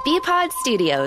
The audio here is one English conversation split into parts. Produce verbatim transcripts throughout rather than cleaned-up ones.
B-Pod Studios.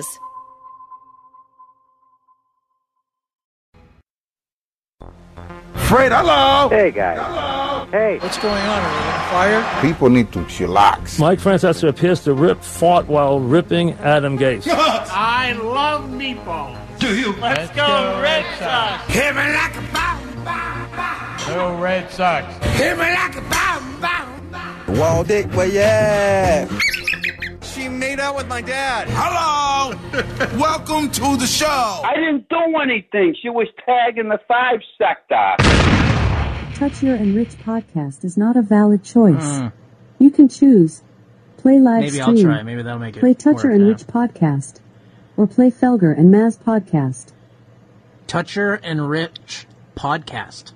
Fred, hello. Hey, guys. Hello. Hey. What's going on? Are we on fire? People need to chillax. Mike Francesa appears to rip fought while ripping Adam Gase. I love meatballs. Do you? Let's go, Red Sox. Hit me like a bomb, bomb, bomb. Go Red Sox. Hit me like a bomb, bomb, bomb. Wall Dick, where you at? She made out with my dad. Hello. Welcome to the show. I didn't do anything. She was tagging the five sector. Touch Your Enrich podcast is not a valid choice. Mm. You can choose play live Maybe stream. I'll try. Maybe that'll make it Play Touch work, Your yeah. Enrich podcast, or play Felger and Maz podcast. Toucher and Rich podcast.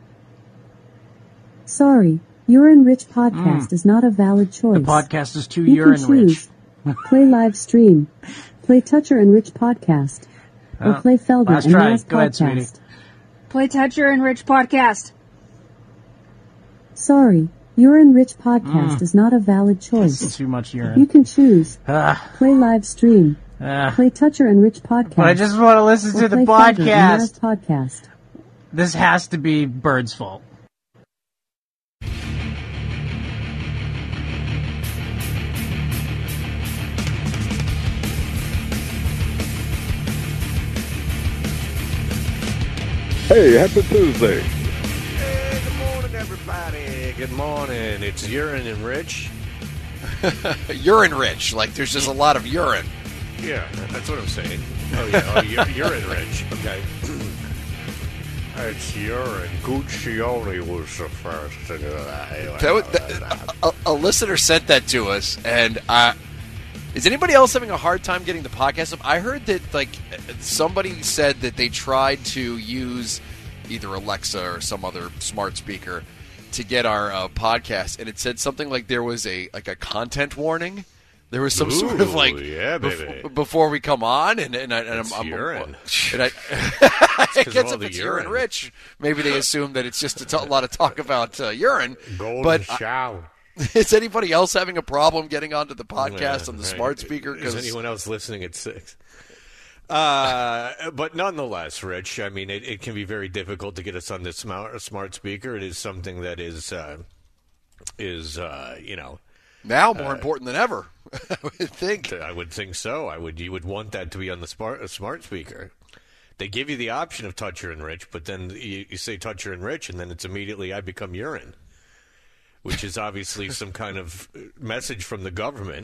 Sorry, Your Enrich podcast Mm. is not a valid choice. The podcast is too you urine can choose rich. play live stream, play Touch Your Enrich podcast, or Oh, play Felger last and try. Maz Go ahead, sweetie. podcast. Play Touch Your Enrich podcast. Sorry, Your Enrich podcast Mm. is not a valid This is choice. too much urine. You can choose Ah, play live stream, ah. play Touch Your Enrich podcast. But I just want to listen or to the play Felger and podcast. Maz podcast. This has to be Bird's fault. Hey, happy Tuesday. Hey, good morning, everybody. Good morning. It's Urine and Rich. Urine rich. Like there's just a lot of urine. Yeah, that's what I'm saying. Oh, yeah. Oh, u- urine Rich. Okay. It's urine. Guccione was the first to do that. That was, that, a, a listener sent that to us, and uh, is anybody else having a hard time getting the podcast up? I heard that like somebody said that they tried to use either Alexa or some other smart speaker to get our uh, podcast, and it said something like there was a like a content warning. There was some Ooh, sort of like yeah, baby. before, before we come on, and and, I, and It's I'm, I'm urine. And I, I of guess all if the it's urine urine. rich, maybe they assume that it's just a, t- a lot of talk about uh, urine. Golden but I- shower. is anybody else having a problem getting onto the podcast Yeah, on the right. smart speaker? Is anyone else listening at six? Uh, but nonetheless, Rich, I mean, it, it can be very difficult to get us on this smart, smart speaker. It is something that is, uh, is uh, you know... now more uh, important than ever, I would think. I would think so. I would. You would want that to be on the smart, a smart speaker. They give you the option of Touch Your Enrich, but then you, you say Touch Your Enrich, and then it's immediately I become urine, which is obviously some kind of message from the government.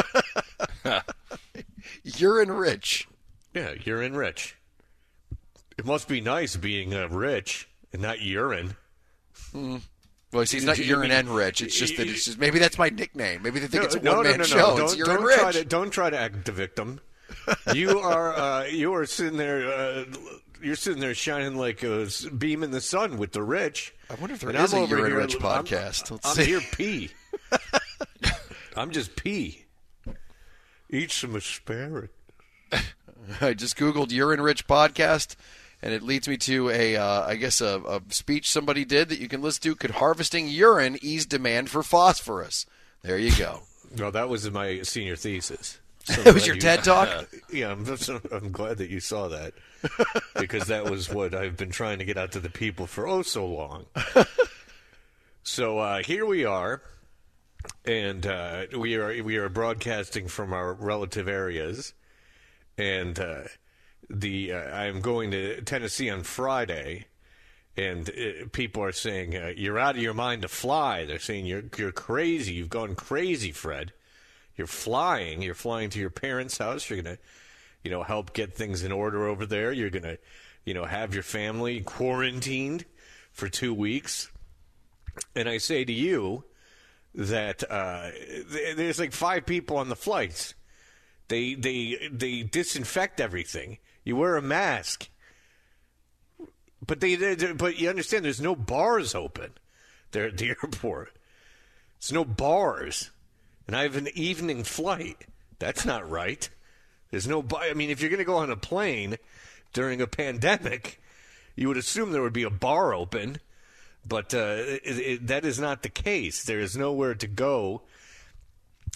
Urine rich. Yeah, urine rich. It must be nice being uh, rich and not urine. Mm. Well, see, it's not You urine mean- and rich. It's just that it's just maybe that's my nickname. Maybe they think it's a no, one no, man no, show. no. It's Don't, urine don't rich. try to don't try to act the victim. You are uh, you are sitting there. Uh, you're sitting there shining like a beam in the sun with the rich. I wonder if there And is I'm a over urine here- rich I'm- podcast. Let's I'm see. here pee. I'm just pee. Eat some asparagus. I just Googled urine rich podcast, and it leads me to a, uh, I guess, a, a speech somebody did that you can listen to. Could harvesting urine ease demand for phosphorus? There you go. No, that was my senior thesis. So That was glad your you- TED Talk? Yeah, I'm, I'm glad that you saw that because that was what I've been trying to get out to the people for oh so long. So uh, here we are, and uh, we are we are broadcasting from our relative areas, and uh, the uh, I am going to Tennessee on Friday. And uh, people are saying uh, you're out of your mind to fly. They're saying you're you're crazy. You've gone crazy, Fred. You're flying. You're flying to your parents' house. You're gonna, you know, help get things in order over there. You're gonna, you know, have your family quarantined for two weeks. And I say to you that uh, th- there's like five people on the flights. They they they disinfect everything. You wear a mask. But they, they, they, but you understand, there's no bars open there at the airport. There's no bars, and I have an evening flight. That's not right. There's no. I mean, if you're going to go on a plane during a pandemic, you would assume there would be a bar open, but uh, it, it, that is not the case. There is nowhere to go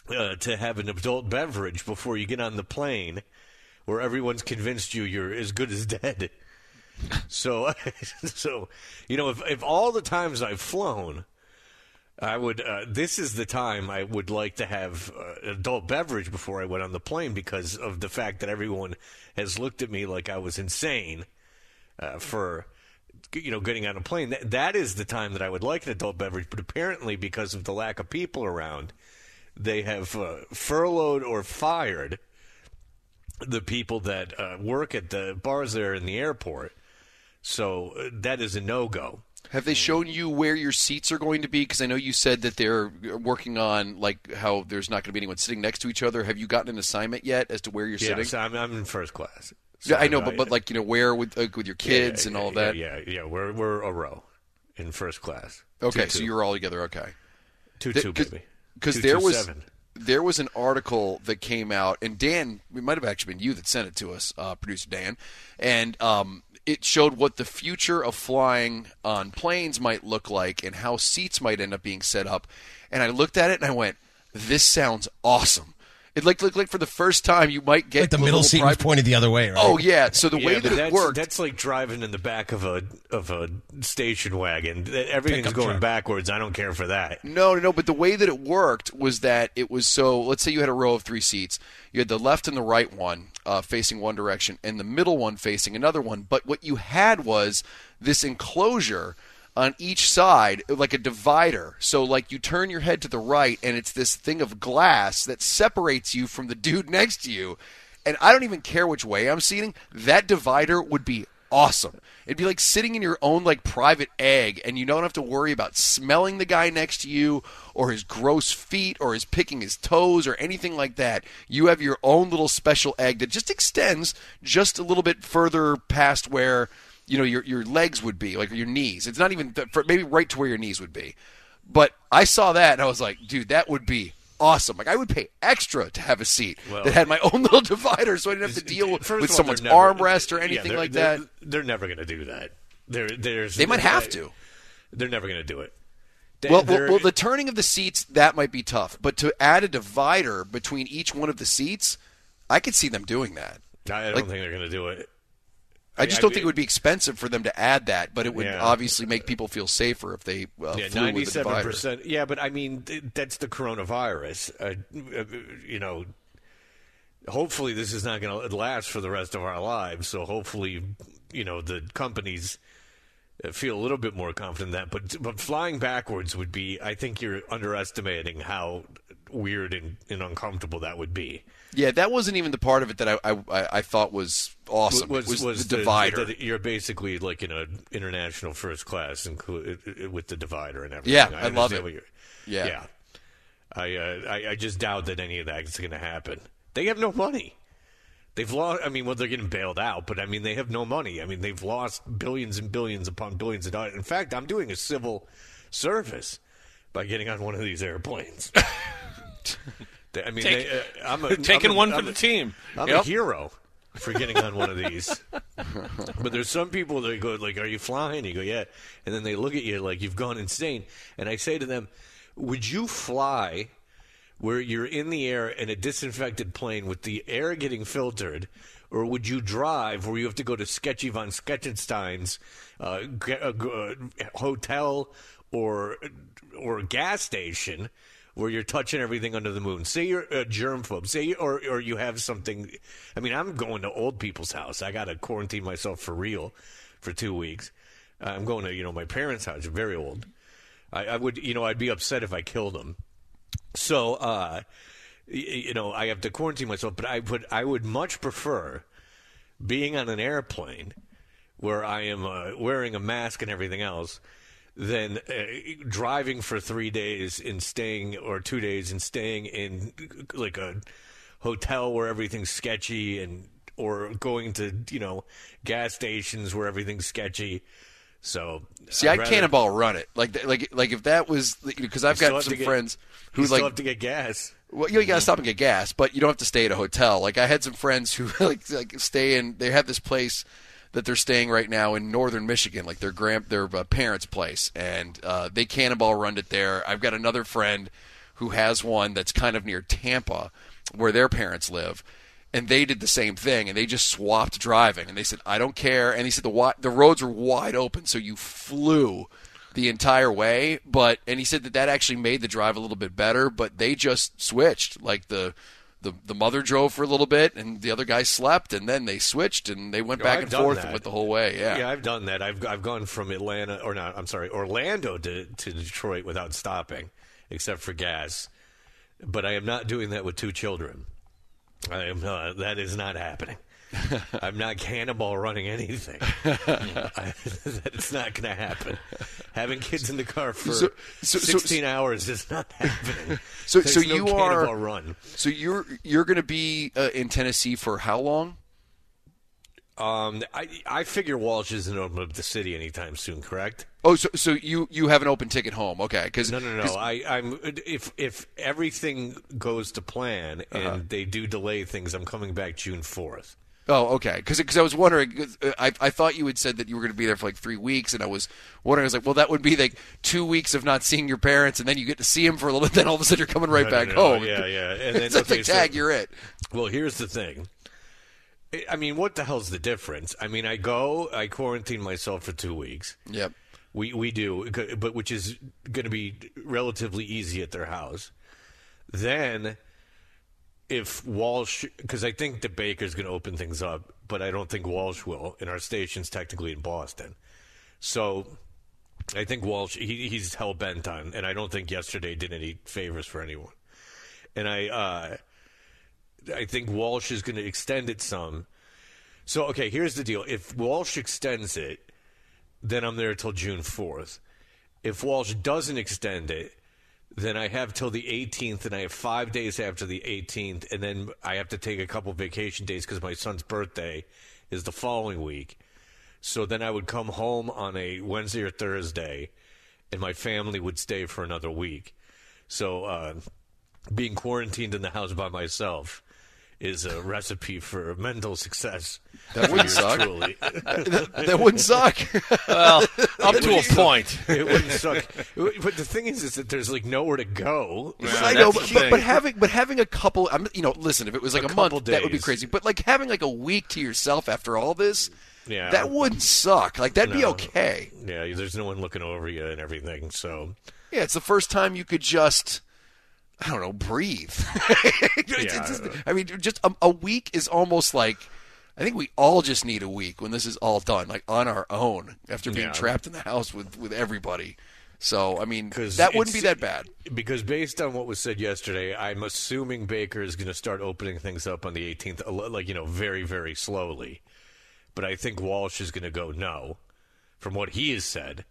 uh, to have an adult beverage before you get on the plane, where everyone's convinced you you're as good as dead. So, so you know, if if all the times I've flown, I would. Uh, this is the time I would like to have uh, an adult beverage before I went on the plane, because of the fact that everyone has looked at me like I was insane uh, for, you know, getting on a plane. That, that is the time that I would like an adult beverage. But apparently, because of the lack of people around, they have uh, furloughed or fired the people that uh, work at the bars there in the airport. So uh, that is a no-go. Have they shown you where your seats are going to be? Because I know you said that they're working on like how there's not going to be anyone sitting next to each other. Have you gotten an assignment yet as to where you're sitting? Yes, I'm, I'm in first class. So yeah, I know, I, but, but like, you know, where with uh, with your kids yeah, and yeah, all of that? Yeah, yeah, yeah. We're, we're a row in first class. Okay, two, so two. you're all together, okay. two two, baby. Because there was... There was an article that came out, and Dan, it might have actually been you that sent it to us, uh, producer Dan, and um, it showed what the future of flying on planes might look like and how seats might end up being set up. And I looked at it and I went, "This sounds awesome." It looked like, like for the first time you might get like the middle seat private... was pointed the other way, right? Oh yeah. So the yeah, way that it that's, worked, that's like driving in the back of a of a station wagon. Everything's Pickup going truck. backwards. I don't care for that. No, no, no. But the way that it worked was that it was so. Let's say you had a row of three seats. You had the left and the right one uh, facing one direction, and the middle one facing another one. But what you had was this enclosure on each side, like a divider. So, like, you turn your head to the right, and it's this thing of glass that separates you from the dude next to you. And I don't even care which way I'm seating. That divider would be awesome. It'd be like sitting in your own, like, private egg, and you don't have to worry about smelling the guy next to you or his gross feet or his picking his toes or anything like that. You have your own little special egg that just extends just a little bit further past where, you know, your your legs would be, like your knees. It's not even, maybe right to where your knees would be. But I saw that, and I was like, dude, that would be awesome. Like, I would pay extra to have a seat well, that had my own little divider, so I didn't have to deal with, with all, someone's never, armrest or anything yeah, like they're, that. They're never going to do that. They're, there's, they might have to. They're never going to do it. They, well, well, well, the turning of the seats, that might be tough. But to add a divider between each one of the seats, I could see them doing that. I don't like, think they're going to do it. I just I, don't I, think it would be expensive for them to add that, but it would yeah. obviously make people feel safer if they uh, yeah, flew with the divider. ninety-seven percent. Yeah, but I mean, that's the coronavirus. Uh, you know, hopefully this is not going to last for the rest of our lives. So hopefully, you know, the companies feel a little bit more confident in that. But but flying backwards would be, I think you're underestimating how weird and, and uncomfortable that would be. Yeah, that wasn't even the part of it that I I, I thought was awesome. Was, was, was the divider. The, the, you're basically like in an international first class inclu- with the divider and everything. Yeah, I, I love it. Yeah. yeah. I, uh, I I just doubt that any of that is going to happen. They have no money. They've lost. I mean, well, they're getting bailed out, but I mean, they have no money. I mean, they've lost billions and billions upon billions of dollars. In fact, I'm doing a civil service by getting on one of these airplanes. I mean, Take, they, uh, I'm a, taking I'm a, one for I'm the a, team. I'm yep. a hero for getting on one of these. But there's some people that go like, "Are you flying?" You go, "Yeah," and then they look at you like you've gone insane. And I say to them, "Would you fly where you're in the air in a disinfected plane with the air getting filtered, or would you drive where you have to go to Sketchy von Sketchenstein's uh, g- uh, g- uh, hotel or or gas station?" Where you're touching everything under the moon. Say you're a germphobe. Say, you, or or you have something. I mean, I'm going to old people's house. I got to quarantine myself for real for two weeks. Uh, I'm going to you know my parents' house. They're very old. I, I would you know I'd be upset if I killed them. So uh, y- you know I have to quarantine myself. But I would I would much prefer being on an airplane where I am uh, wearing a mask and everything else than uh, driving for three days and staying, or two days and staying in like a hotel where everything's sketchy, and or going to you know gas stations where everything's sketchy. So see, I'd I cannonball run it like like like if that was because I've got some get, friends who you still like have to get gas. Well, you, know, you got to stop and get gas, but you don't have to stay at a hotel. Like I had some friends who like, like stay in. They have this place that they're staying right now in northern Michigan, like their grand, their uh, parents' place, and uh, they cannonball run it there. I've got another friend who has one that's kind of near Tampa, where their parents live. And they did the same thing, and they just swapped driving. And they said, I don't care. And he said the wi- the roads were wide open, so you flew the entire way. But and he said that that actually made the drive a little bit better, but they just switched. Like the the, the mother drove for a little bit, and the other guy slept, and then they switched, and they went No, back I've and done forth that. and went the whole way. Yeah, Yeah, I've done that. I've I've gone from Atlanta, or not, I'm sorry, Orlando to, to Detroit without stopping, except for gas. But I am not doing that with two children. I am uh, that is not happening. I'm not cannonball running anything. I, that's not going to happen. Having kids in the car for So- so- so- sixteen hours is not happening. So, There's so no you cannonball are. run. So you're you're going to be uh, in Tennessee for how long? Um, I I figure Walsh isn't open up the city anytime soon. Correct? Oh, so so you, you have an open ticket home? Okay, because No, no, no. I, I'm if if everything goes to plan and Uh-huh. they do delay things, I'm coming back June fourth. Oh, okay. Because I was wondering, 'cause, uh, I I thought you had said that you were going to be there for like three weeks, and I was wondering, I was like, well, that would be like two weeks of not seeing your parents, and then you get to see them for a little bit, then all of a sudden you're coming right No, back no, no. home. Yeah, yeah. And then It's like, okay, so- tag, you're it. Well, here's the thing. I- I mean, what the hell's the difference? I mean, I go, I quarantine myself for two weeks. Yep. We we do, but which is going to be relatively easy at their house. Then, if Walsh, because I think the Baker's going to open things up, but I don't think Walsh will, and our station's technically in Boston. So, I think Walsh, he, he's hell bent on, and I don't think yesterday did any favors for anyone. And I, uh, I think Walsh is going to extend it some. So, okay, here's the deal. If Walsh extends it, then I'm there till June fourth. If Walsh doesn't extend it, then I have till the eighteenth, and I have five days after the eighteenth, and then I have to take a couple vacation days because my son's birthday is the following week. So then I would come home on a Wednesday or Thursday, and my family would stay for another week. So uh, being quarantined in the house by myself is a recipe for mental success. That wouldn't Yours suck. truly. that, that wouldn't suck. Well, up It to a wouldn't suck. point. It wouldn't suck. But the thing is, is that there's like nowhere to go. Yeah, I that's know, the but, but, thing. but having but having a couple, I'm, you know, listen, if it was like A a, couple month, that would be days. crazy. But like having like a week to yourself after all this, Yeah. that wouldn't suck. Like that'd be No. okay. Yeah, there's no one looking over you and everything. So Yeah, it's the first time you could just, I don't know, breathe. It's Yeah. just- I mean, just a, a week is almost like, I think we all just need a week when this is all done, like on our own, after being Yeah. trapped in the house with, with everybody. So, I mean, 'Cause that wouldn't be it's- that bad. because based on what was said yesterday, I'm assuming Baker is going to start opening things up on the eighteenth, a lo- like you know, very very slowly. But I think Walsh is going to go no, from what he has said.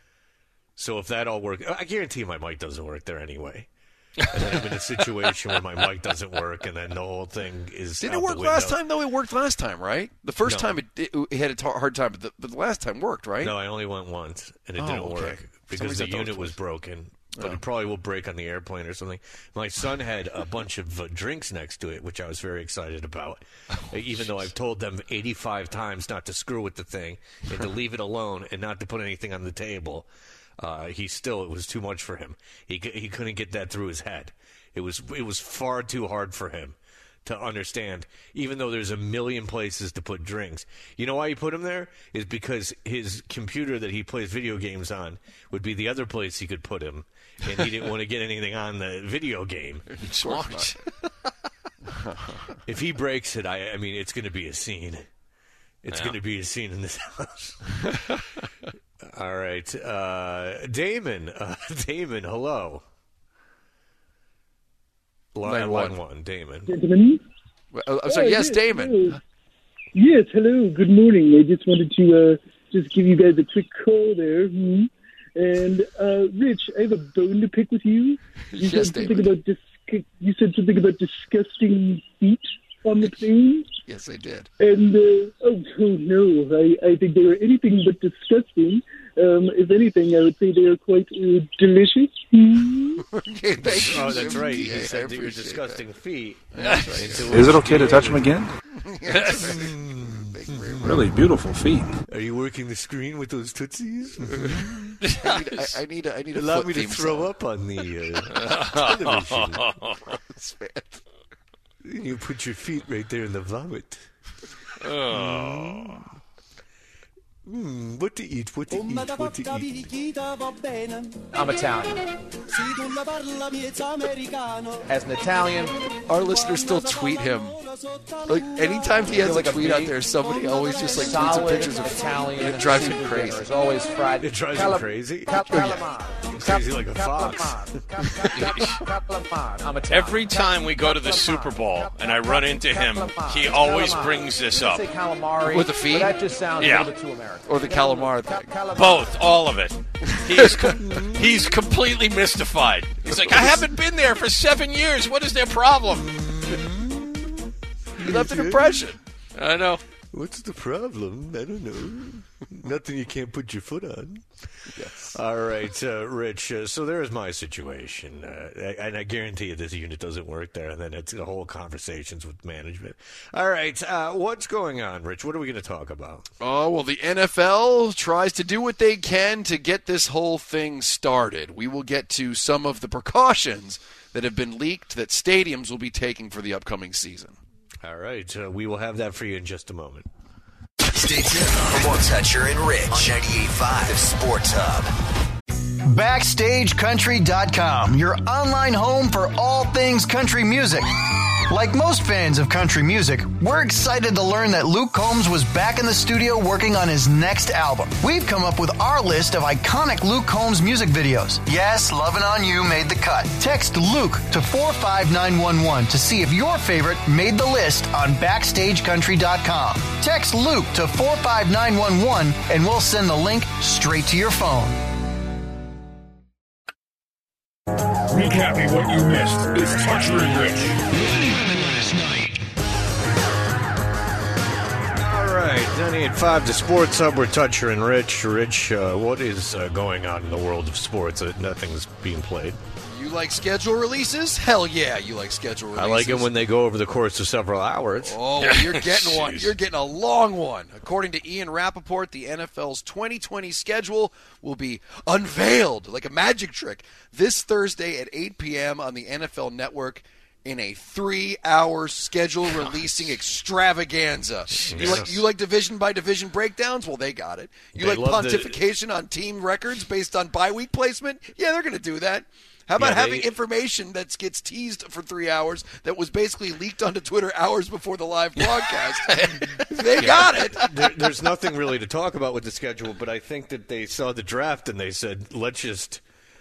So if that all works, I guarantee my mic doesn't work there anyway. And then I'm in a situation where my mic doesn't work, and then the whole thing is. Didn't out it the work window. last time, though? It worked last time, right? The first No. time it, it, it had a t- hard time, but the, but the last time worked, right? No, I only went once, and it Oh, didn't okay. work For some because reason the I thought it unit was- was broken. But Oh. it probably will break on the airplane or something. My son had a bunch of uh, drinks next to it, which I was very excited about. Oh, Even though I've told them eighty-five times not to screw with the thing and to leave it alone and not to put anything on the table, uh, he still it was too much for him. He c- he couldn't get that through his head. It was it was far too hard for him to understand, even though there's a million places to put drinks. You know why he put him there? Is because his computer that he plays video games on would be the other place he could put him, and he didn't want to get anything on the video game. Smart. If he breaks it, I, I mean, it's going to be a scene. It's Yeah. going to be a scene in this house. All right. Uh, Damon. Uh, Damon, hello. Line, Line line one. one, Damon. Gentlemen. Well, I'm sorry, Oh, yes, Damon. hello. Yes, hello. Good morning. I just wanted to uh, just give you guys a quick call there. Hmm. And uh, Rich, I have a bone to pick with you. You Yes, said something David. about dis- You said something about disgusting feet on the plane. Yes, I did. And uh, oh, oh no, I, I think they were anything but disgusting. Um, if anything, I would say they are quite uh, delicious. Hmm. Okay, thank you. Oh, that's right. You Yeah, I said they were appreciate disgusting feet. That's right. Into Is it which okay to you touch them ate. again? Thank you very much. Really beautiful feet. Are you working the screen with those tootsies? I need, I, I need, a, I need a Allow foot me to theme throw song. up on the uh, television. It's bad. You put your feet right there in the vomit. Oh. Mm, what to eat? What to eat? What to eat? I'm Italian. As an Italian, Our listeners still tweet him. Like anytime he has like a a tweet out big, there, somebody always just like tweets solid some pictures of Italian. It drives him seafood crazy. dinner is always fried. It drives Cala- him crazy. Cap- calamari. Crazy like a fox. I'm Italian. Every time we go to the Super Bowl and I run into him, he always brings this up. Say calamari, With the feet? but that just sounds Yeah. a little bit too American. Or the calamari thing. Both, all of it. He's com- he's completely mystified. He's like, I haven't been there for seven years. What is their problem? He left an impression. I know. What's the problem? I don't know. Nothing you can't put your foot on. Yes. All right, uh, Rich. Uh, so there's my situation, uh, I, and I guarantee you this unit doesn't work there. And then it's the whole conversations with management. All right, uh, what's going on, Rich? What are we going to talk about? Oh, well, the N F L tries to do what they can to get this whole thing started. We will get to some of the precautions that have been leaked that stadiums will be taking for the upcoming season. All right, uh, we will have that for you in just a moment. Stay tuned for more Toucher and Rich on ninety-eight point five The Sports Hub. Backstage Country dot com, your online home for all things country music. Like most fans of country music, we're excited to learn that Luke Combs was back in the studio working on his next album. We've come up with our list of iconic Luke Combs music videos. Yes, Lovin' On You made the cut. Text Luke to four five nine one one to see if your favorite made the list on Backstage Country dot com. Text Luke to four five nine one one and we'll send the link straight to your phone. Recapping what you missed is Toucher and Rich. All right, ninety-eight point five The Sports Hub. We're Toucher and Rich. Rich, uh, what is uh, going on in the world of sports? Uh, nothing's being played. You like schedule releases? Hell yeah, you like schedule releases. I like it when they go over the course of several hours. Oh, well, you're getting one. You're getting a long one. According to Ian Rappaport, the N F L's twenty twenty schedule will be unveiled like a magic trick this Thursday at eight p.m. on the N F L Network in a three-hour schedule releasing extravaganza. You like, you like division by division breakdowns? Well, they got it. You They like love the- pontification on team records based on bye week placement? Yeah, they're going to do that. How about Yeah, having they- information that gets teased for three hours that was basically leaked onto Twitter hours before the live broadcast? They got it. There, there's nothing really to talk about with the schedule, but I think that they saw the draft and they said, let's just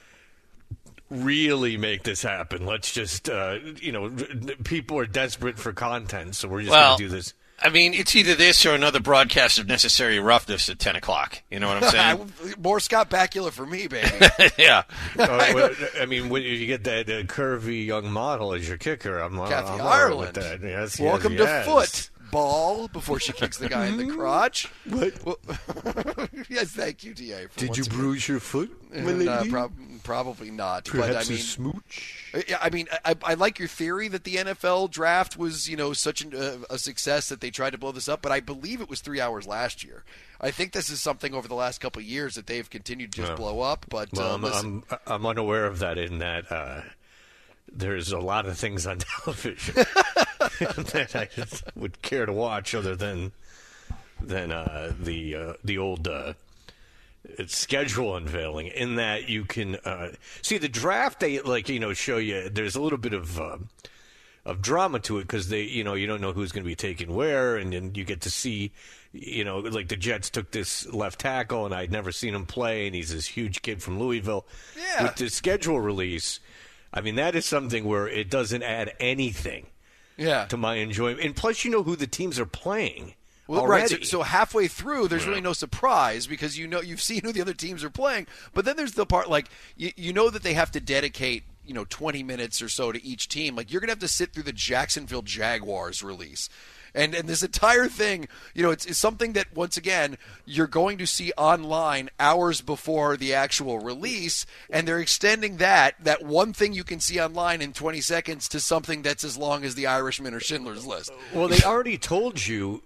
really make this happen. Let's just, uh, you know, people are desperate for content, so we're just Well, going to do this. I mean, it's either this or another broadcast of Necessary Roughness at ten o'clock. You know what I'm saying? More Scott Bakula for me, baby. Yeah. Oh, well, I mean, when you get that uh, curvy young model as your kicker, I'm, Kathy I'm all right Ireland. with that. Yes, Welcome yes, to yes. football before she kicks the guy in the crotch. What? Well, yes, thank you, T A. For Did once you again. bruise your foot, my And, uh, lady? prob- probably not. Perhaps but I mean, a smooch? Yeah, I mean, I, I like your theory that the N F L draft was, you know, such an, uh, a success that they tried to blow this up, but I believe it was three hours last year. I think this is something over the last couple of years that they've continued to just Yeah. blow up. But Well, uh, I'm, listen, I'm, I'm unaware of that in that uh, there's a lot of things on television that I just would care to watch other than than uh, the uh, the old uh, schedule unveiling. In that you can uh, see the draft, they like you know show you there's a little bit of uh, of drama to it because they you know you don't know who's going to be taken where, and then you get to see. You know, like the Jets took this left tackle, and I'd never seen him play, and he's this huge kid from Louisville. Yeah. With the schedule release, I mean, that is something where it doesn't add anything yeah. to my enjoyment. And plus, you know who the teams are playing Well, already. right. So, so halfway through, there's really no surprise because you know you've seen who the other teams are playing. But then there's the part like you, you know that they have to dedicate you know twenty minutes or so to each team. Like you're gonna have to sit through the Jacksonville Jaguars release. And and this entire thing, you know, it's, it's something that, once again, you're going to see online hours before the actual release, and they're extending that, that one thing you can see online in twenty seconds to something that's as long as The Irishman or Schindler's List. Well, they already told you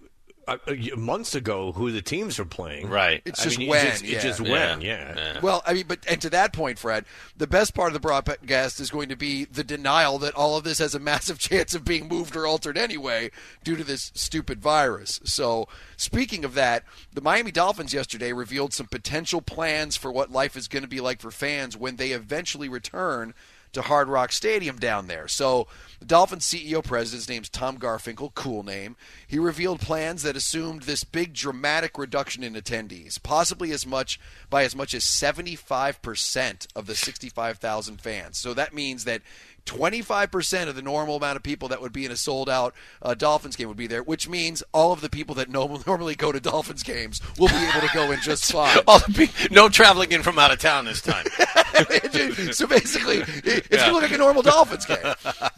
uh, months ago who the teams are playing. Right. It's I just mean, when. It's just, yeah. it's just Yeah. when, yeah. Yeah. Well, I mean, but and to that point, Fred, the best part of the broadcast is going to be the denial that all of this has a massive chance of being moved or altered anyway due to this stupid virus. So, speaking of that, the Miami Dolphins yesterday revealed some potential plans for what life is going to be like for fans when they eventually return to Hard Rock Stadium down there. So the Dolphins C E O president, his name's Tom Garfinkel, cool name. He revealed plans that assumed this big dramatic reduction in attendees, possibly as much by as much as seventy-five percent of the sixty-five thousand fans. So that means that twenty-five percent of the normal amount of people that would be in a sold-out uh, Dolphins game would be there, which means all of the people that no- normally go to Dolphins games will be able to go in just fine. All the pe- no traveling in from out of town this time. So basically, it's Yeah. going to look like a normal Dolphins game.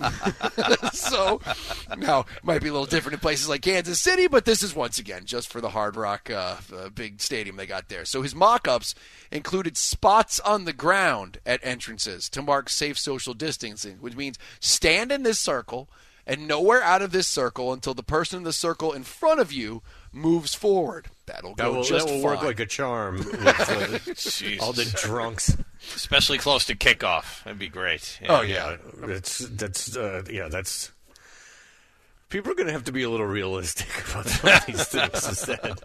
So, now, might be a little different in places like Kansas City, but this is once again just for the Hard Rock uh, uh, big stadium they got there. So his mock-ups included spots on the ground at entrances to mark safe social distancing, which means stand in this circle and nowhere out of this circle until the person in the circle in front of you moves forward. That'll go That will, just that will fine. work like a charm with uh, all the drunks. Especially close to kickoff. That'd be great. Oh yeah, that's that's uh, yeah that's. People are going to have to be a little realistic about some of these things instead.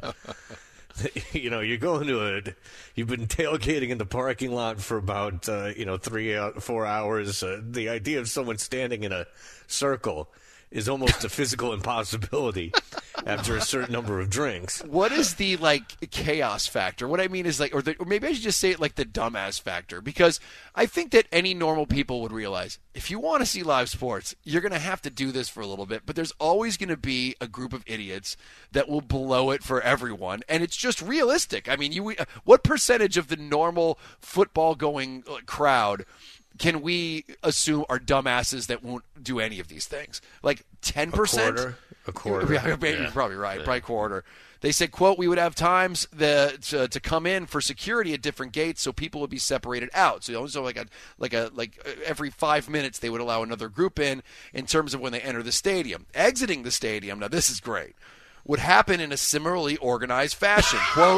You know, you're going to a, you've been tailgating in the parking lot for about uh, you know three uh, four hours. Uh, the idea of someone standing in a circle is almost a physical impossibility after a certain number of drinks. What is the like chaos factor? What I mean is like, or, the, or maybe I should just say it like the dumbass factor, because I think that any normal people would realize if you want to see live sports, you're going to have to do this for a little bit. But there's always going to be a group of idiots that will blow it for everyone, and it's just realistic. I mean, you what percentage of the normal football going crowd can we assume are dumbasses that won't do any of these things? Like ten percent? A quarter? A quarter. Yeah, you're Yeah. probably right. Yeah. Probably quarter. They said, quote, we would have times the, to, to come in for security at different gates so people would be separated out. So also like a like a like every five minutes they would allow another group in in terms of when they enter the stadium. Exiting the stadium, now this is great, would happen in a similarly organized fashion. Quote,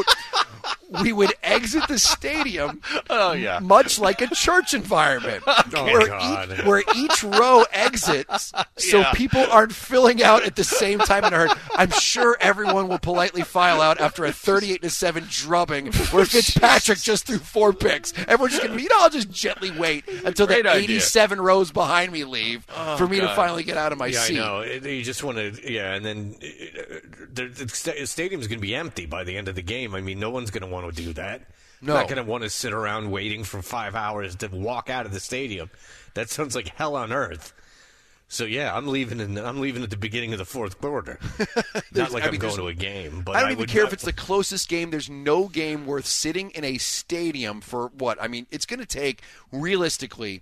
we would exit the stadium oh, yeah. much like a church environment Oh, where, God. each, where each row exits so Yeah. people aren't filling out at the same time in a herd. I'm sure everyone will politely file out after a thirty-eight to seven drubbing where Fitzpatrick just threw four picks. Everyone's just going to be, you know, I'll just gently wait until Great the idea. eighty-seven rows behind me leave Oh, for me to God. finally get out of my Yeah, seat. I know. It- You just want to, yeah, and then uh, the, the sta- stadium's going to be empty by the end of the game. I mean, no one's going to want to do that. No. Not going to want to sit around waiting for five hours to walk out of the stadium. That sounds like hell on earth. So yeah, I'm leaving. In, I'm leaving at the beginning of the fourth quarter. Not like I I'm mean, going there's- to a game. But I don't even would care not- if it's the closest game. There's no game worth sitting in a stadium for what? I mean, it's going to take, realistically,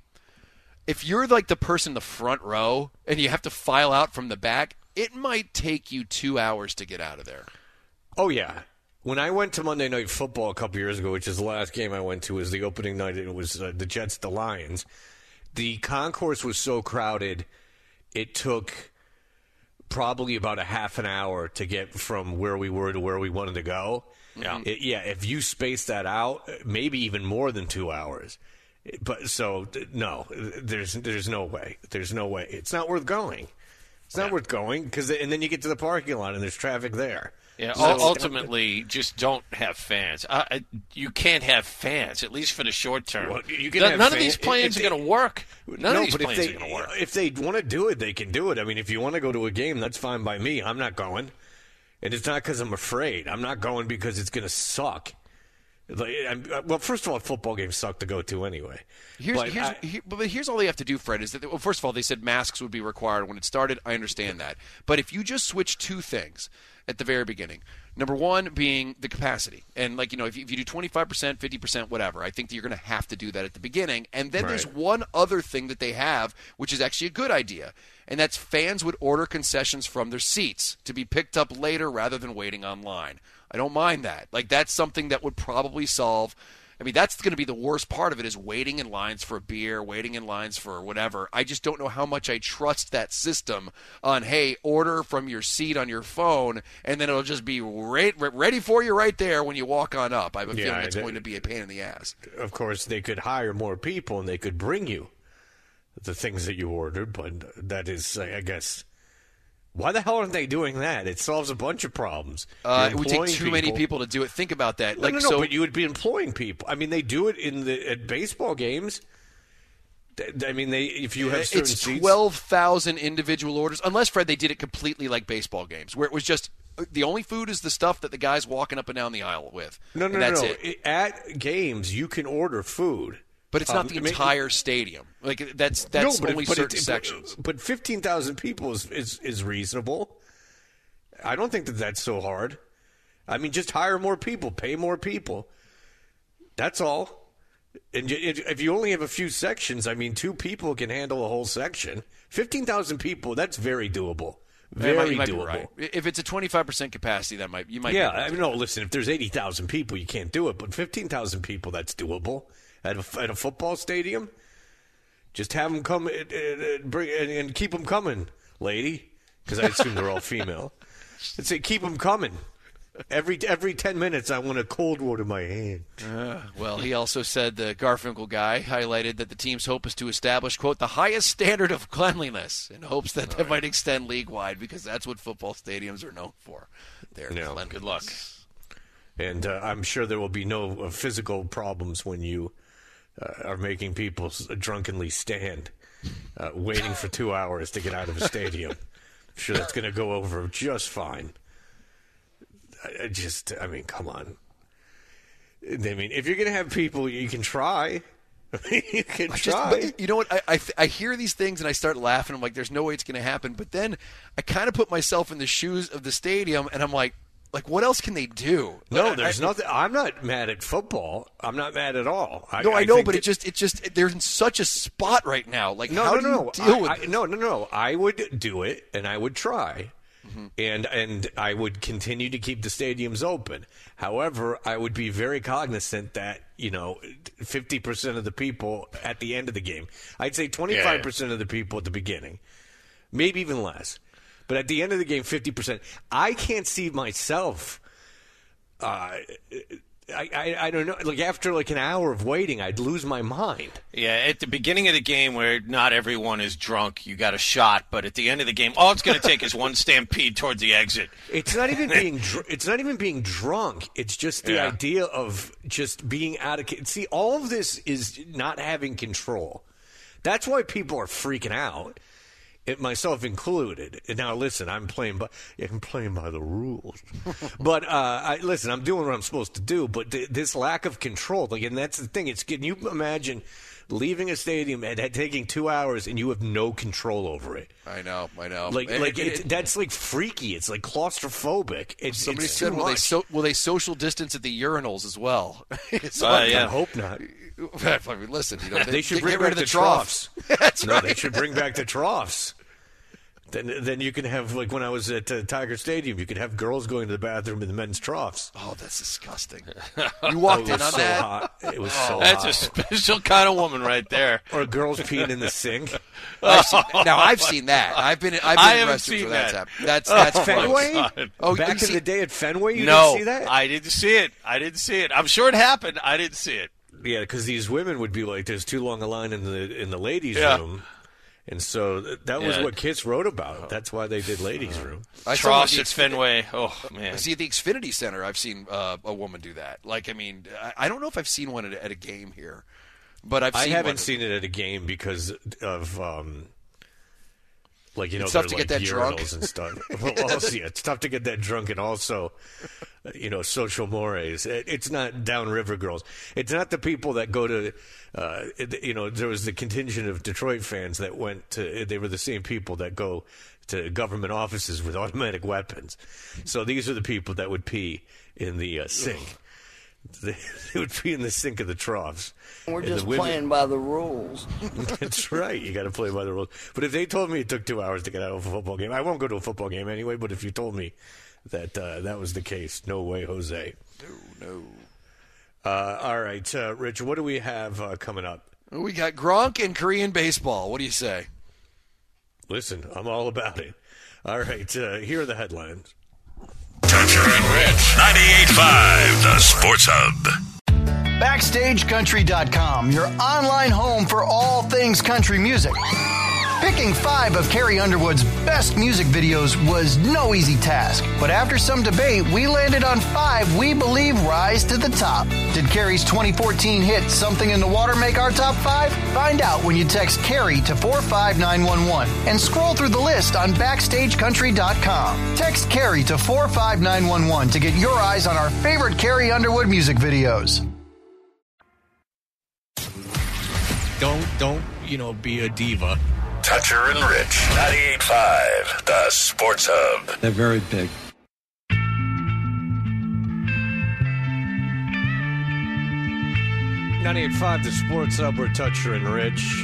if you're like the person in the front row and you have to file out from the back, it might take you two hours to get out of there. Oh yeah. When I went to Monday Night Football a couple years ago, which is the last game I went to, was the opening night. It was uh, the Jets, the Lions. The concourse was so crowded, it took probably about a half an hour to get from where we were to where we wanted to go. Yeah. It, yeah, if you space that out, maybe even more than two hours. But so no, there's there's no way. There's no way. It's not worth going. It's not Yeah. worth going because and then you get to the parking lot and there's traffic there. Yeah, So- ul- ultimately, just don't have fans. Uh, uh, you can't have fans, at least for the short term. Well, you can None- have none fan- of these plans if are they- going to work. None no, of these but plans if they, are going to work. If they want to do it, they can do it. I mean, if you want to go to a game, that's fine by me. I'm not going. And it's not because I'm afraid. I'm not going because it's going to suck. Like, I'm, well, first of all, football games suck to go to anyway. Here's, But here's, I- here, but here's all they have to do, Fred, is that, well, first of all, they said masks would be required when it started. I understand that. But if you just switch two things at the very beginning, number one being the capacity. And, like, you know, if you, if you do twenty-five percent, fifty percent, whatever, I think that you're going to have to do that at the beginning. And then there's Right. one other thing that they have, which is actually a good idea. And that's fans would order concessions from their seats to be picked up later rather than waiting online. I don't mind that. Like, that's something that would probably solve I mean, that's going to be the worst part of it is waiting in lines for a beer, waiting in lines for whatever. I just don't know how much I trust that system on, hey, order from your seat on your phone, and then it'll just be right, ready for you right there when you walk on up. I have a Yeah, feeling it's they- going to be a pain in the ass. Of course, they could hire more people and they could bring you the things that you ordered, but that is, I guess, why the hell aren't they doing that? It solves a bunch of problems. Uh, You're it would take employing too many people to do it. Think about that. No, Like no, no, so, but you would be employing people. I mean, they do it in the at baseball games. Th- I mean, they if you have certain it's seats, twelve thousand individual orders, unless, Fred, they did it completely like baseball games, where it was just the only food is the stuff that the guy's walking up and down the aisle with. No, no, and that's no. it. I- At games, you can order food, But it's Um, not the I mean- entire stadium. Like that's that's no, but, only but certain it, sections. But, but fifteen thousand people is, is is reasonable. I don't think that that's so hard. I mean, just hire more people, pay more people. That's all. And y- if if you only have a few sections, I mean, two people can handle a whole section. Fifteen thousand people, that's very doable. Very You might- you might be doable. right. If it's a twenty-five percent capacity, that might you might. Yeah, be able I to mean, no, listen, if there's eighty thousand people, you can't do it. But fifteen thousand people, that's doable. At a, at a football stadium, just have them come and, and, and bring, and, and keep them coming, lady, because I assume they're all female. And say, keep them coming. Every every ten minutes, I want a cold one in my hand. Uh, well, he also said, the Garfinkel guy highlighted that the team's hope is to establish, quote, the highest standard of cleanliness in hopes that that might extend league-wide because that's what football stadiums are known for. Their No. cleanliness. Good luck. And uh, I'm sure there will be no uh, physical problems when you uh, are making people s- drunkenly stand, uh, waiting for two hours to get out of a stadium. I'm sure that's going to go over just fine. I, I just, I mean, come on. I mean, if you're going to have people, you can try. you can I try. just, but you know what? I, I I hear these things and I start laughing. I'm like, there's no way it's going to happen. But then I kind of put myself in the shoes of the stadium, and I'm like, like, what else can they do? No, Like, there's I, nothing. I'm not mad at football. I'm not mad at all. No, I, know, think but that- it just, it just, they're in such a spot right now. Like, no, how no, do no, you deal I, with I, it? no, no, no. I would do it, and I would try, Mm-hmm. and and I would continue to keep the stadiums open. However, I would be very cognizant that you know, fifty percent of the people at the end of the game. I'd say twenty-five percent of the people at the beginning, maybe even less. But at the end of the game, fifty percent. I can't see myself. Uh, I, I I don't know. Like after like an hour of waiting, I'd lose my mind. Yeah, at the beginning of the game where not everyone is drunk, you got a shot. But at the end of the game, all it's going to take is one stampede towards the exit. It's not even being. Dr- it's not even being drunk. It's just the Yeah. idea of just being out of. See, all of this is not having control. That's why people are freaking out. It, myself included. And now, listen, I'm playing by I'm playing by the rules. but uh, I, listen, I'm doing what I'm supposed to do. But th- this lack of control, like, and that's the thing. It's can you imagine leaving a stadium and it taking two hours and you have no control over it? I know, I know. Like, And- like and it, that's like freaky. It's like claustrophobic. It's, Somebody it's said, too will they, much. so, will they social distance at the urinals as well? So, Uh, yeah. I hope not. I mean, listen, you know, They should get bring rid back of the, the troughs. troughs. That's no, right. they should bring back the troughs. Then, then you can have, like when I was at uh, Tiger Stadium, you could have girls going to the bathroom in the men's troughs. Oh, that's disgusting. You walked it in was on so that? Hot. It was Oh, so That's hot. a special kind of woman right there. Or girls peeing in the sink. I've seen, now I've seen that. I've been. I've been I in haven't restaurants seen where that's that. happened. That's that's gross. Fenway? God. Oh, Back you in see- the day at Fenway, you no, didn't see that? I didn't see it. I didn't see it. I'm sure it happened. I didn't see it. Yeah, because these women would be like, "There's too long a line in the in the ladies' Yeah. room," and so th- that was Yeah. what Kiss wrote about. That's why they did ladies' room. I saw Troughs the at Xfinity- Fenway. Oh man. See, at the Xfinity Center, I've seen uh, a woman do that. Like, I mean, I, I don't know if I've seen one at a, at a game here, but I've I seen haven't one. seen it at a game because of, um, like, you know, It's tough they're to get like that drunk. urinals and stuff. Well, also, yeah, it's tough to get that drunk, and also, uh, you know, social mores. It, it's not downriver girls. It's not the people that go to, uh, it- you know, there was the contingent of Detroit fans that went to. They were the same people that go to government offices with automatic weapons. So these are the people that would pee in the uh, sink. They, they would pee in the sink of the troughs. We're And just the women- playing by the rules. That's right. You got to play by the rules. But if they told me it took two hours to get out of a football game, I won't go to a football game anyway. But if you told me that uh, that was the case, no way, Jose. No, no. Uh, all right, uh, Rich, what do we have uh, coming up? We got Gronk and Korean baseball. What do you say? Listen, I'm all about it. All right, uh, here are the headlines. Toucher and Rich, ninety-eight point five, the Sports Hub. Backstage Country dot com, your online home for all things country music. Picking five of Carrie Underwood's best music videos was no easy task, but after some debate, we landed on five we believe rise to the top. Did Carrie's twenty fourteen hit Something in the Water make our top five? Find out when you text Carrie to four five nine one one and scroll through the list on Backstage Country dot com. Text Carrie to four five nine one one to get your eyes on our favorite Carrie Underwood music videos. Don't, don't, you know, be a diva. Toucher and Rich, ninety-eight point five, the Sports Hub. They're very big. ninety-eight point five, the Sports Hub, we're Toucher and Rich.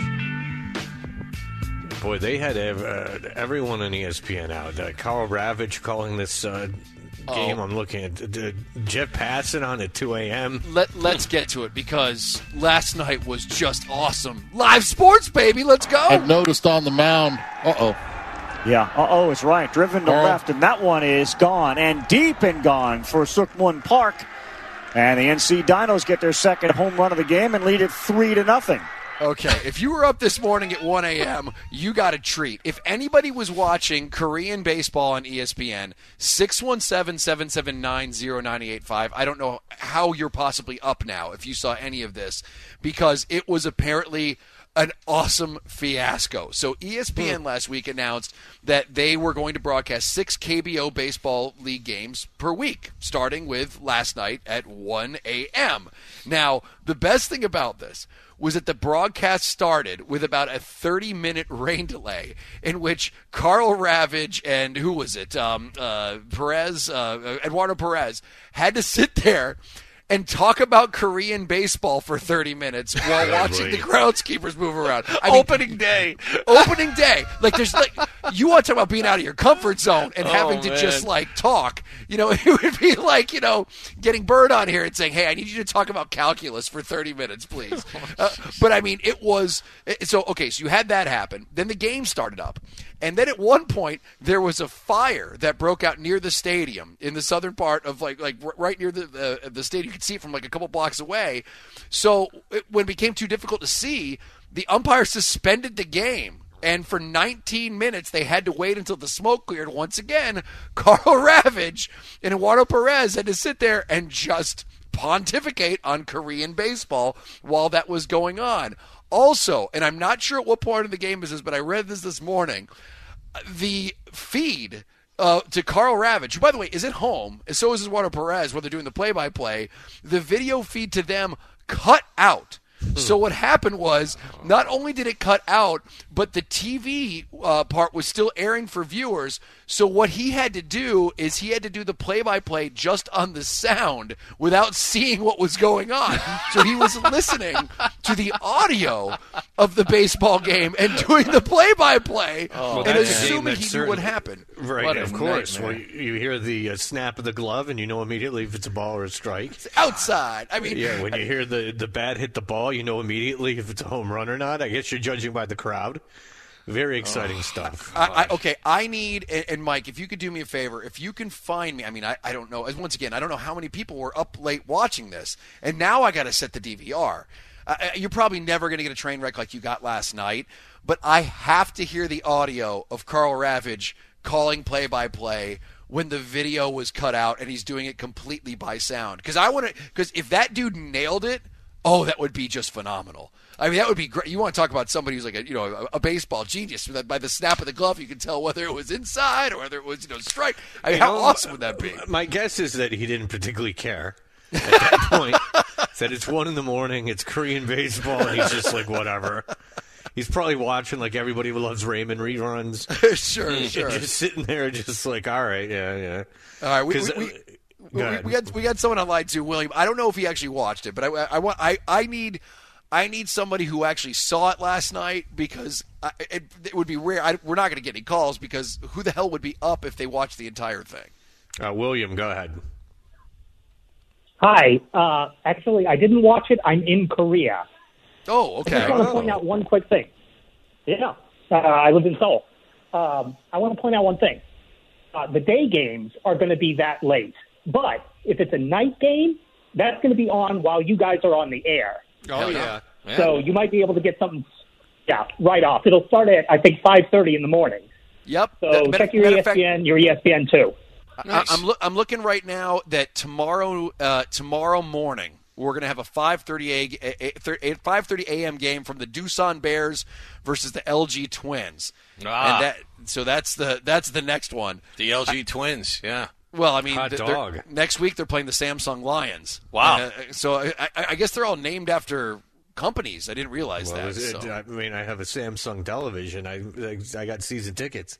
Boy, they had ev- uh, everyone on E S P N out. Uh, Carl Ravitch calling this uh, game. Oh. I'm looking at uh, Jeff Passan on at two a.m. Let, let's get to it because last night was just awesome. Live sports, baby. Let's go. I've noticed on the mound. Uh-oh. Yeah, uh-oh is right. Driven to Oh. left, and that one is gone and deep and gone for Sukmun Park. And the N C Dinos get their second home run of the game and lead it three to nothing. Okay, if you were up this morning at one a.m., you got a treat. If anybody was watching Korean baseball on E S P N, six one seven, seven seven nine, zero nine eight five, I don't know how you're possibly up now if you saw any of this, because it was apparently an awesome fiasco. So E S P N last week announced that they were going to broadcast six K B O baseball league games per week, starting with last night at one a.m. Now, the best thing about this was that the broadcast started with about a thirty-minute rain delay in which Carl Ravitch and, who was it, um, uh, Perez, uh, Eduardo Perez, had to sit there and talk about Korean baseball for thirty minutes while watching the groundskeepers move around. I mean, Opening day. Opening day. Like, there's like, you want to talk about being out of your comfort zone and Oh, having to man. just, like, talk. You know, it would be like, you know, getting Bird on here and saying, hey, I need you to talk about calculus for thirty minutes, please. Uh, but, I mean, it was, so, okay, so you had that happen. Then the game started up. And then at one point, there was a fire that broke out near the stadium in the southern part of, like, like right near the uh, the stadium. You could see it from, like, a couple blocks away. So it, when it became too difficult to see, the umpire suspended the game. And for nineteen minutes, they had to wait until the smoke cleared. Once again, Carl Ravitch and Eduardo Perez had to sit there and just pontificate on Korean baseball while that was going on. Also, and I'm not sure at what part of the game this is, but I read this this morning, the feed uh, to Carl Ravitch, who, by the way, is at home, and so is Eduardo Perez when they're doing the play-by-play, the video feed to them cut out. So what happened was, not only did it cut out, but the T V uh, part was still airing for viewers. So what he had to do is he had to do the play-by-play just on the sound without seeing what was going on. So he was listening to the audio of the baseball game and doing the play-by-play Oh, and that's a game assuming that's he knew certain- what happened. Right, What a of course. nightmare. Well, you, you hear the uh, snap of the glove, and you know immediately if it's a ball or a strike. Outside. I mean, yeah, when you hear the, the bat hit the ball, you know immediately if it's a home run or not. I guess you're judging by the crowd. Very exciting Oh. stuff. I, I, okay, I need, and, and Mike, if you could do me a favor, if you can find me, I mean, I, I don't know, once again, I don't know how many people were up late watching this, and now I got to set the D V R. Uh, you're probably never going to get a train wreck like you got last night, but I have to hear the audio of Carl Ravitch calling play-by-play when the video was cut out and he's doing it completely by sound. Because I want to, because if that dude nailed it, oh, that would be just phenomenal. I mean, that would be great. You want to talk about somebody who's like a, you know, a, a baseball genius. That by the snap of the glove, you can tell whether it was inside or whether it was, you know, strike. I mean, You how know, awesome would that be? My guess is that he didn't particularly care at that point. That it's one in the morning, it's Korean baseball, and he's just like, whatever. He's probably watching like Everybody Loves Raymond reruns. Sure, sure. Just sitting there, just like, all right, yeah, yeah. All right, we, 'Cause, we, uh, we, go we, ahead. we got we got someone online too, William. I don't know if he actually watched it, but I, I want I, I need I need somebody who actually saw it last night because I, it, it would be rare. I, we're not going to get any calls because who the hell would be up if they watched the entire thing? Uh, William, go ahead. Hi. Uh, actually, I didn't watch it. I'm in Korea. Oh, okay. I just want to point out one quick thing. Yeah. Uh, I live in Seoul. Um, I want to point out one thing. Uh, the day games are going to be that late. But if it's a night game, that's going to be on while you guys are on the air. Oh, yeah. yeah. So you might be able to get something, yeah, right off. It'll start at, I think, five thirty in the morning. Yep. So That- check matter- your matter E of S P N, your E S P N two. I, I'm, loo- I'm looking right now that tomorrow uh, tomorrow morning we're going to have a five thirty a.m. game from the Doosan Bears versus the L G Twins. Ah. And that, so that's the that's the next one. The L G Twins, yeah. Well, I mean, Hot th- dog. they're- next week they're playing the Samsung Lions. Wow. Uh, so I, I, I guess they're all named after companies. I didn't realize Well, that. it- so. I mean, I have a Samsung television. I I got season tickets.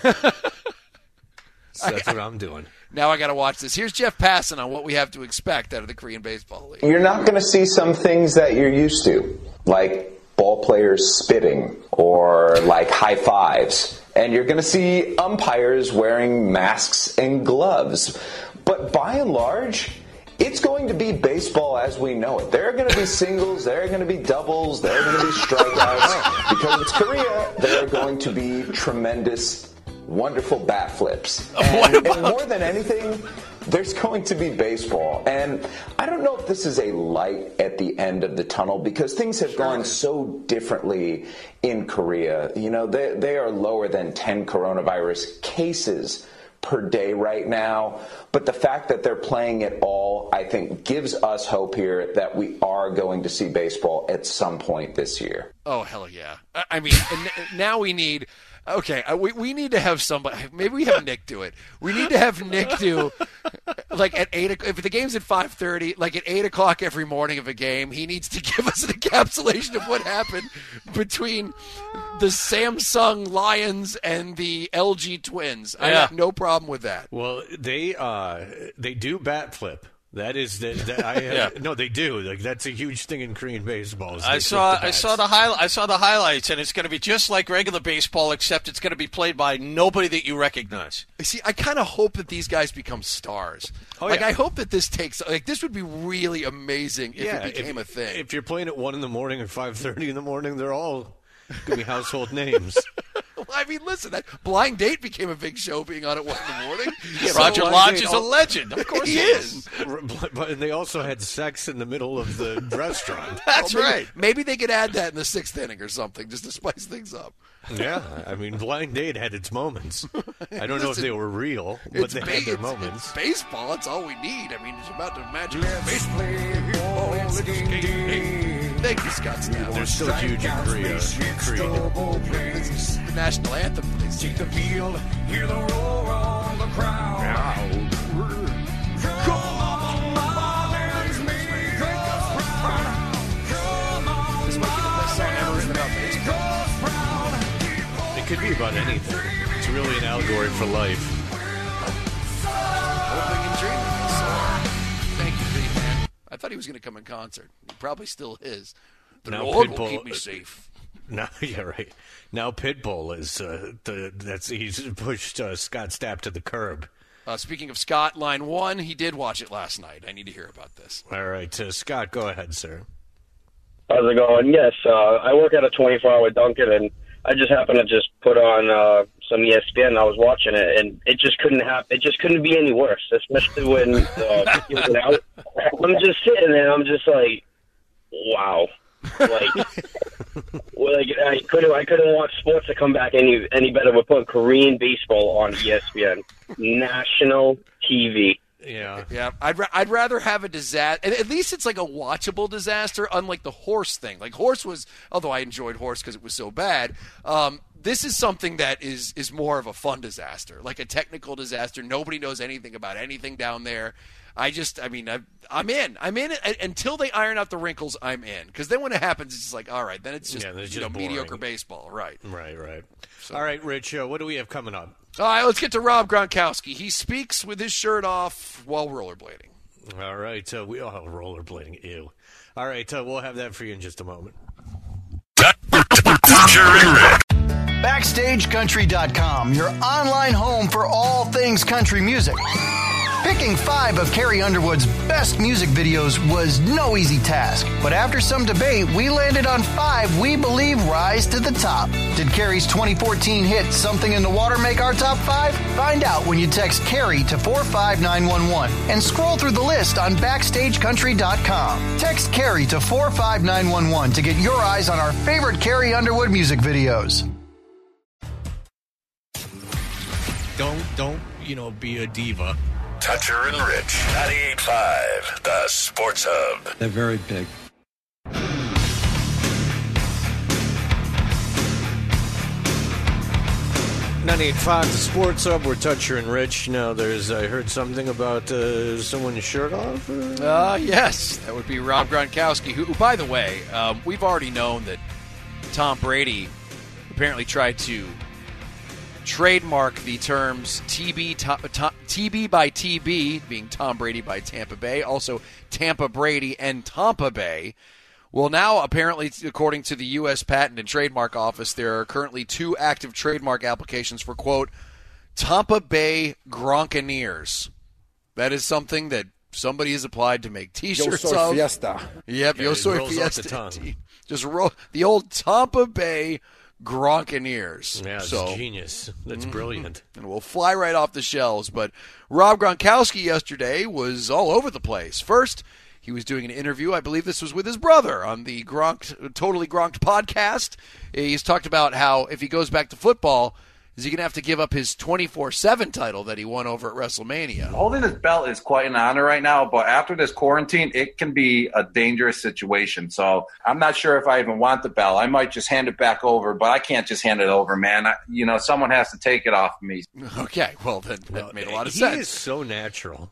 So that's what I'm doing. Now I got to watch this. Here's Jeff Passan on what we have to expect out of the Korean Baseball League. You're not going to see some things that you're used to, like ball players spitting or like high fives. And you're going to see umpires wearing masks and gloves. But by and large, it's going to be baseball as we know it. There are going to be singles, there are going to be doubles, there are going to be strikeouts. Because it's Korea, there are going to be tremendous, wonderful bat flips. And, and more than anything, there's going to be baseball. And I don't know if this is a light at the end of the tunnel because things have gone so differently in Korea. You know, they, they are lower than ten coronavirus cases per day right now. But the fact that they're playing it all, I think, gives us hope here that we are going to see baseball at some point this year. Oh, hell yeah. I I mean, and now we need... Okay, uh, we we need to have somebody. Maybe we have Nick do it. We need to have Nick do, like at eight. If the game's at five thirty, like at eight o'clock every morning of a game, he needs to give us an encapsulation of what happened between the Samsung Lions and the L G Twins. I Yeah. have no problem with that. Well, they uh, they do bat flip. That is that, that I Yeah. no, they do. Like that's a huge thing in Korean baseball. is they I flip saw the I bats. saw the highlight I saw the highlights, and it's going to be just like regular baseball, except it's going to be played by nobody that you recognize. See, I kind of hope that these guys become stars. Oh, like, yeah. I hope that this takes. Like, this would be really amazing if Yeah, it became if, a thing. If you're playing at one in the morning or five thirty in the morning, they're all gonna be household names. Well, I mean, listen, that Blind Date became a big show being on at one in the morning. Yeah, So- Roger Blind Lodge Date is a al- legend. Of course He he is. But they also had sex in the middle of the restaurant. That's Well, maybe- right. Maybe they could add that in the sixth inning or something, just to spice things up. Yeah, I mean, Blind Date had its moments. I don't know if Listen, they were real, but It's, they ba- had their it's- moments. it's baseball. That's all we need. I mean, it's about to imagine baseball. Let's game. Thank you, Scott Snell. They're still huge in Korea. Korea. This is the national anthem. They sing the field. Hear the roar on the crowd. Come on, Marlins, make us proud. Come on, This might be the best song ever written about baseball. It could be about anything. It's really an allegory for life. Hoping and dreaming. So, thank you, Pete, man. I thought he was going to come in concert. He probably still is. The Now Lord will Pitbull- keep me safe. Now, yeah, right. Now Pitbull is uh, the that's he's pushed uh, Scott Stapp to the curb. Uh, speaking of Scott, line one, he did watch it last night. I need to hear about this. All right, uh, Scott, go ahead, sir. How's it going? Yes, uh, I work at a twenty-four hour Dunkin', and I just happened to just put on uh, some E S P N. And I was watching it, and it just couldn't happen. It just couldn't be any worse, especially when uh, he was out. I'm just sitting there. I'm just like, wow. Like, like I couldn't. I couldn't watch sports to come back any any better. We're putting Korean baseball on E S P N, national T V. Yeah, yeah. I'd ra- I'd rather have a disaster. And at least it's like a watchable disaster, unlike the horse thing. Like horse was, although I enjoyed horse because it was so bad. Um, this is something that is is more of a fun disaster, like a technical disaster. Nobody knows anything about anything down there. I just, I mean, I, I'm in. I'm in it until they iron out the wrinkles. I'm in, because then when it happens, it's just like, all right, then it's just, Yeah, then it's you know, just boring. mediocre baseball, right? Right, right. All right, Rich, uh, what do we have coming up? All right, let's get to Rob Gronkowski. He speaks with his shirt off while rollerblading. All right, uh, we all rollerblading. Ew. All right, uh, we'll have that for you in just a moment. Backstage Country dot com, your online home for all things country music. Picking five of Carrie Underwood's best music videos was no easy task, but after some debate, we landed on five we believe rise to the top. Did Carrie's twenty fourteen hit Something in the Water make our top five? Find out when you text Carrie to four five nine one one and scroll through the list on backstage country dot com. Text Carrie to four five nine one one to get your eyes on our favorite Carrie Underwood music videos. Don't, don't, you know, be a diva. Toucher and Rich, ninety-eight point five, the Sports Hub. They're very big. ninety-eight point five, the Sports Hub. We're Toucher and Rich. Now, there's, I heard something about uh, someone's shirt off? Or? Uh, yes, that would be Rob Gronkowski, who, who by the way, um, we've already known that Tom Brady apparently tried to trademark the terms T B, to, to, T B by T B, being Tom Brady by Tampa Bay, also Tampa Brady and Tampa Bay. Well, now, apparently, according to the U S Patent and Trademark Office, there are currently two active trademark applications for, quote, Tampa Bay Gronkaneers. That is something that somebody has applied to make T-shirts Yo soy of. Fiesta. Yep, Yeah, Yo it soy rolls off the Fiesta. tongue. Just roll the old Tampa Bay Gronkaneers. Yeah, it's so, genius. That's mm, brilliant. And we'll fly right off the shelves. But Rob Gronkowski yesterday was all over the place. First, he was doing an interview. I believe this was with his brother on the Gronk, Totally Gronked podcast. He's talked about how if he goes back to football, is he going to have to give up his twenty-four seven title that he won over at WrestleMania? Holding this belt is quite an honor right now, but after this quarantine, it can be a dangerous situation. So I'm not sure if I even want the belt. I might just hand it back over, but I can't just hand it over, man. I, you know, someone has to take it off of me. Okay, well, that, that well, made a lot of he sense. He is so natural.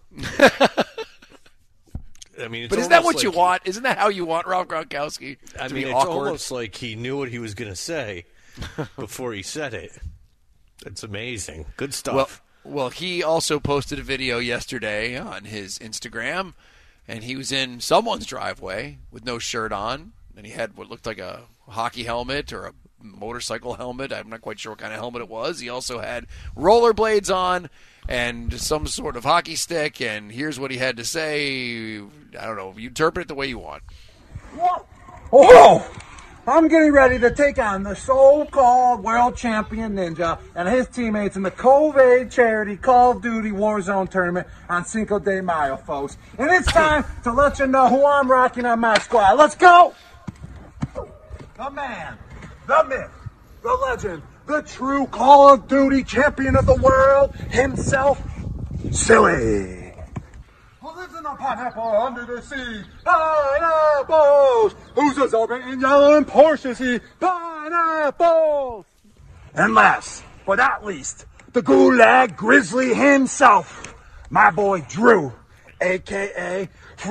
I mean, it's but isn't that what like you want? Isn't that how you want Rob Gronkowski to I mean, be it's awkward? almost like he knew what he was going to say before he said it. It's amazing. Good stuff. Well, well, he also posted a video yesterday on his Instagram, and he was in someone's driveway with no shirt on, and he had what looked like a hockey helmet or a motorcycle helmet. I'm not quite sure what kind of helmet it was. He also had rollerblades on and some sort of hockey stick, and here's what he had to say. I don't know. You interpret it the way you want. Oh! I'm getting ready to take on the so-called world champion Ninja and his teammates in the COVID charity Call of Duty Warzone tournament on Cinco de Mayo, folks. And it's time to let you know who I'm rocking on my squad. Let's go! The man, the myth, the legend, the true Call of Duty champion of the world himself, Silly. Listen to pineapple under the sea, pineapples. Who's a sorbet in yellow and Porsche sea? Pineapples. And last but not least, the Gulag Grizzly himself, my boy Drew, a k a.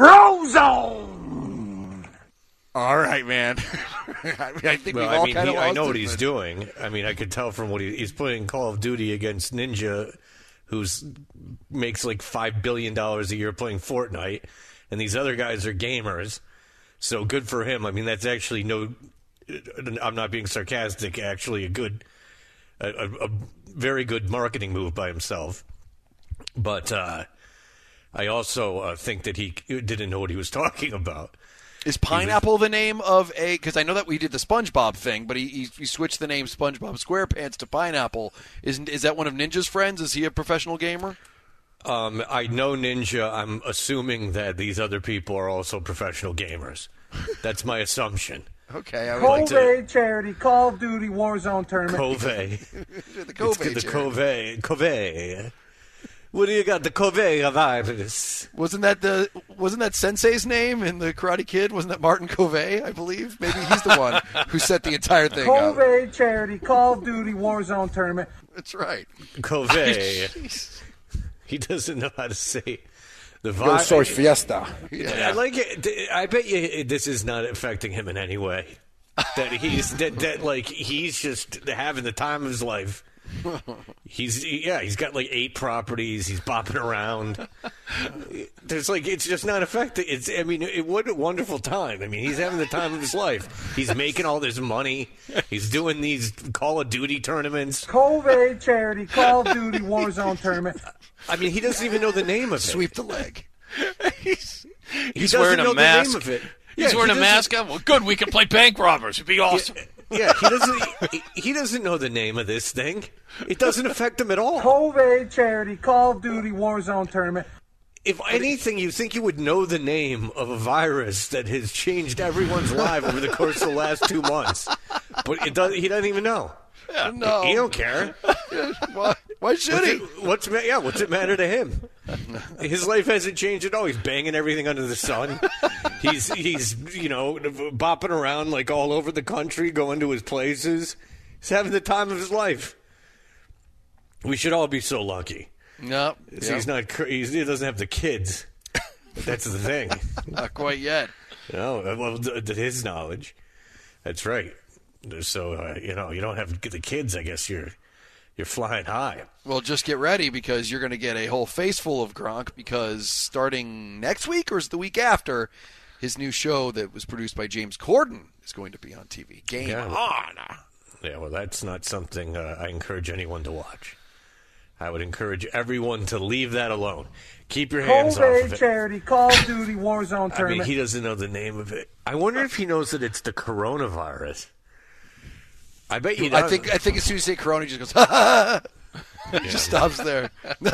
Frozone. All right, man. I, mean, I think well, we've all I mean, kind he, of I know what it, he's but... doing. I mean, I could tell from what he, he's playing Call of Duty against Ninja, who's makes like five billion dollars a year playing Fortnite, and these other guys are gamers. So good for him. I mean, that's actually no. I'm not being sarcastic. Actually, a good, a, a, a very good marketing move by himself. But uh, I also uh, think that he didn't know what he was talking about. Is Pineapple the name of a... Because I know that we did the SpongeBob thing, but he, he, he switched the name SpongeBob SquarePants to Pineapple. Is, is that one of Ninja's friends? Is he a professional gamer? Um, I know Ninja. I'm assuming that these other people are also professional gamers. That's my assumption. Okay. I would COVID like to... charity Call of Duty Warzone tournament. Cove. the Cove The Cove. Cove. What do you got? The Cove virus. Wasn't that the wasn't that Sensei's name in the Karate Kid? Wasn't that Martin Cove? I believe maybe he's the one who set the entire thing up. Cove charity Call of Duty Warzone tournament. That's right. Cove. He doesn't know how to say the Yo virus. soy Fiesta. Yeah. I like it. I bet you this is not affecting him in any way. That he's that, that like he's just having the time of his life. He's yeah, he's got like eight properties. He's bopping around. There's like it's just not affecting. It's I mean, it, what a wonderful time. I mean, he's having the time of his life. He's making all this money. He's doing these Call of Duty tournaments. COVID charity Call of Duty Warzone tournament. I mean, he doesn't even know the name of it. Sweep the leg. he's He he's doesn't wearing know a the name mask. of it. He's Yeah, wearing he a doesn't- mask. Well, good. We can play bank robbers. It'd be awesome. Yeah, he doesn't. he, he doesn't know the name of this thing. It doesn't affect him at all. COVID charity Call of Duty Warzone tournament. If anything, you think you would know the name of a virus that has changed everyone's life over the course of the last two months, but it does. He doesn't even know. Yeah, no. He, he don't care. Why, why should what's he? It, what's ma- yeah? What's it matter to him? His life hasn't changed at all. He's banging everything under the sun. He's he's you know bopping around like all over the country, going to his places. He's having the time of his life. We should all be so lucky. No, So yep. he's not. cr- He's, he doesn't have the kids. That's the thing. Not quite yet. No, well, th- to his knowledge, that's right. So uh, you know, you don't have the kids. I guess you're you're flying high. Well, just get ready because you're going to get a whole face full of Gronk because starting next week or is it the week after, his new show that was produced by James Corden is going to be on T V. Game Yeah. on. Yeah, well, that's not something uh, I encourage anyone to watch. I would encourage everyone to leave that alone. Keep your hands off of COVID it. charity Call of Duty Warzone I mean, tournament. he doesn't know the name of it. I wonder if he knows that it's the coronavirus. I bet you. I does. think I think as soon as you say Corona, he just goes, ha ha ha. He just stops there.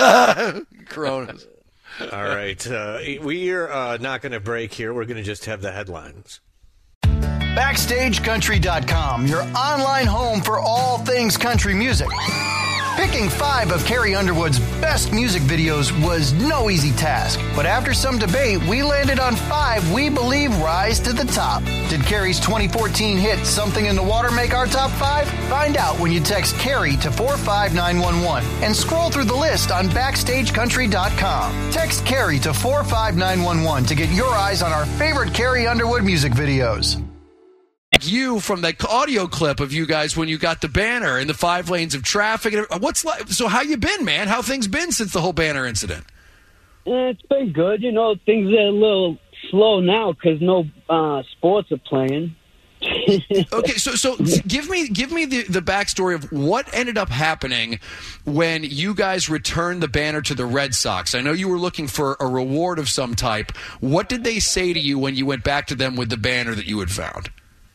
Coronas. All right. Uh, we're uh, not going to break here. We're going to just have the headlines. Backstage Country dot com, your online home for all things country music. Picking five of Carrie Underwood's best music videos was no easy task, but after some debate, we landed on five we believe rise to the top. Did Carrie's twenty fourteen hit Something in the Water make our top five? Find out when you text Carrie to four five nine one one and scroll through the list on Backstage Country dot com. Text Carrie to four five nine one one to get your eyes on our favorite Carrie Underwood music videos. You from the audio clip of you guys when you got the banner in the five lanes of traffic. What's like? So how you been, man? How things been since the whole banner incident? Yeah, it's been good. You know, things are a little slow now because no uh, sports are playing. Okay, so so give me give me the, the backstory of what ended up happening when you guys returned the banner to the Red Sox. I know you were looking for a reward of some type. What did they say to you when you went back to them with the banner that you had found?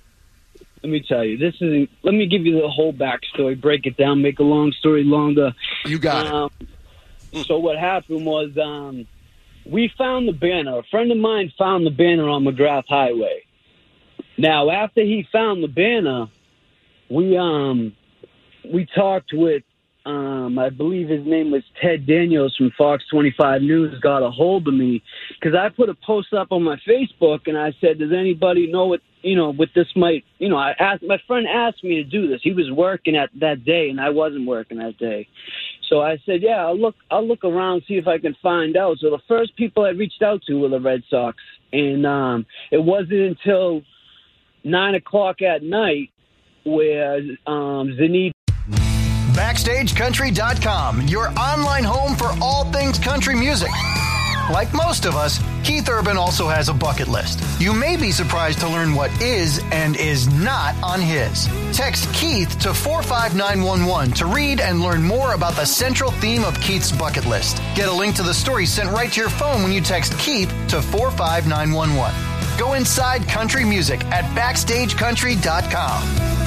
Let me tell you, this is. Let me give you the whole backstory, break it down, make a long story longer. You got um, it. So what happened was um, we found the banner. A friend of mine found the banner on McGrath Highway. Now, after he found the banner, we um we talked with um I believe his name was Ted Daniels from Fox twenty-five News. Got a hold of me because I put a post up on my Facebook and I said, "Does anybody know what you know what this might?" You know, I asked my friend asked me to do this. He was working at that day and I wasn't working that day, so I said, "Yeah, I'll look I'll look around see if I can find out." So the first people I reached out to were the Red Sox, and um it wasn't until nine o'clock at night where um, Zenith. Backstage Country dot com, your online home for all things country music. Like most of us, Keith Urban also has a bucket list. You may be surprised to learn what is and is not on his. Text Keith to four five nine one one to read and learn more about the central theme of Keith's bucket list. Get a link to the story sent right to your phone when you text Keith to four five nine one one. Go inside country music at Backstage Country dot com.